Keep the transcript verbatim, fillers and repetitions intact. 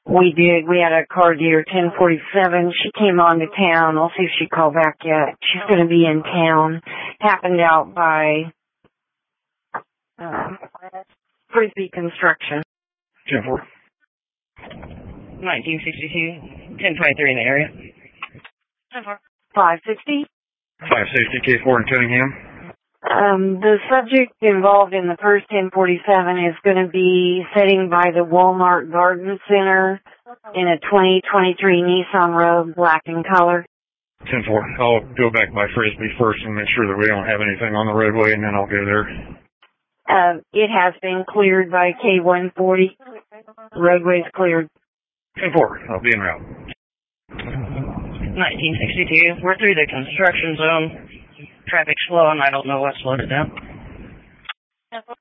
We did. We had a car deer, ten forty-seven. She came on to town. I'll see if she called back yet. She's going to be in town. Happened out by uh, Frisbee Construction. ten four. nineteen sixty-two, ten twenty-three in the area. ten four. five sixty. five sixty, K four in Cunningham. Um, the subject involved in the first ten forty-seven is going to be sitting by the Walmart Garden Center in a twenty twenty-three Nissan Rogue, black in color. ten four. I'll go back by Frisbee first and make sure that we don't have anything on the roadway, and then I'll go there. Uh, it has been cleared by K one forty. Roadway's cleared. ten four. I'll be en route. nineteen sixty-two. We're through the construction zone. Traffic's slow, and I don't know what slowed it down.